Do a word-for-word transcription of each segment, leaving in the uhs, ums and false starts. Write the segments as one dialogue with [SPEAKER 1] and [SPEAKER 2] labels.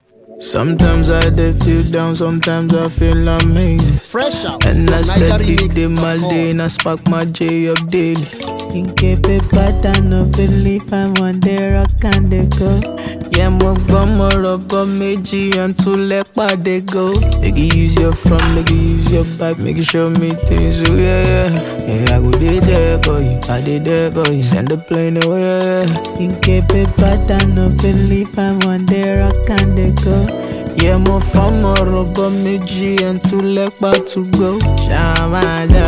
[SPEAKER 1] Sometimes I dey feel down, sometimes I feel amazing.
[SPEAKER 2] Fresh out.
[SPEAKER 1] And I
[SPEAKER 2] from
[SPEAKER 1] steady
[SPEAKER 2] nigeria
[SPEAKER 1] day
[SPEAKER 2] remix
[SPEAKER 1] my
[SPEAKER 2] dot com.
[SPEAKER 1] day and I spark my J up daily.
[SPEAKER 3] In Cape pattern of a leaf, I one day rock and they go.
[SPEAKER 1] Yeah, mo gbọ́ mo rọ̀bọ méjì and two lẹ́pà dey go. Make you use your front, make you use your back, make you show me things, oh yeah, yeah. Yeah, I go dey there for you, I dey there for you. Send the plane away, yeah, yeah.
[SPEAKER 3] In Cape pattern of a leaf, I one day rock and they go.
[SPEAKER 1] Yeah, mo fọ́ mo rọ̀bọ méjì and two lẹ́pà to go. Ṣàmájà,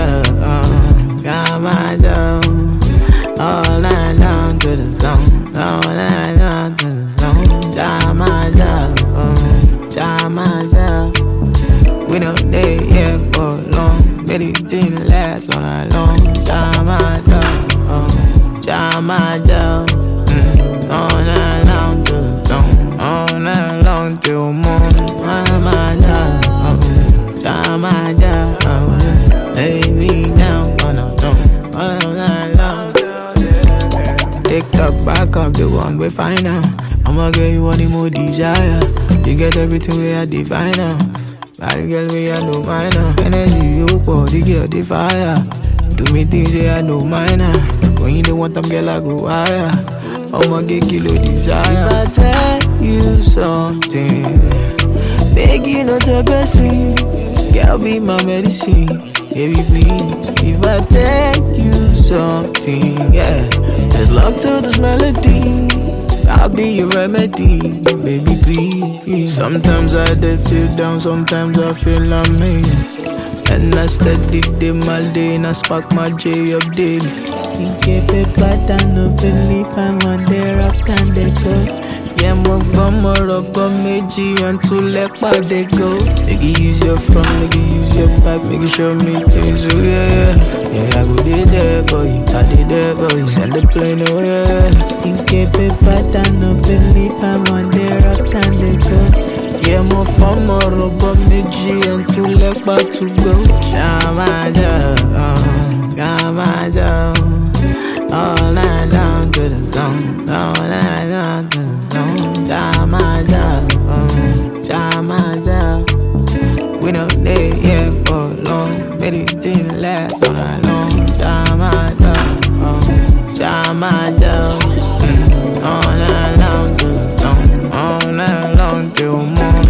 [SPEAKER 1] ṣàmájà, all night long to the zone, all night long to the zone. Ṣàmájà, ṣàmájà, we don't dey here for long, but it didn't last all night long. Ṣàmájà, ṣàmájà, all night long to the zone, all night long till morning. Ṣàmájà, ṣàmájà, lay me down on the throne, all night long. TikTok back up the one we find out. I'ma get you any more desire. You get everything we are divine now. Bad girl we are no minor. Energy you body girl the fire. Do me things they are no minor. When you don't want them girl I go higher. I'ma get kilo desire. If I tell you something, beg you not to pursue. Girl be my medicine, baby please. If I tell you something, yeah, there's love to this melody. I'll be your remedy, baby please. Sometimes I dey feel down, sometimes I feel amazing. And I steady day my day and I spark my J up daily.
[SPEAKER 3] In Cape pattern of a leaf, I one day rock and they go.
[SPEAKER 1] Yeah, mo gbọ́ mo rọ̀bọ méjì and two lẹ́pà dey go. Make you use your front, make you use your back, make you show me things, oh yeah, yeah. Yeah, I go dey there for you, I dey there for you. Send the plane away, yeah.
[SPEAKER 3] In Cape pattern of a leaf, I one day rock and they go.
[SPEAKER 1] Yeah, mo fọ́ mo rọ̀bọ méjì and two lẹ́pà to go. Ṣàmájà, ṣàmájà, all night long to the zone, all night long to the zone. Ṣàmájà, ṣàmájà, we don't dey here for long, but it didn't last all night long. Ṣàmájà, ṣàmájà, all night long to the zone, all night long till morning.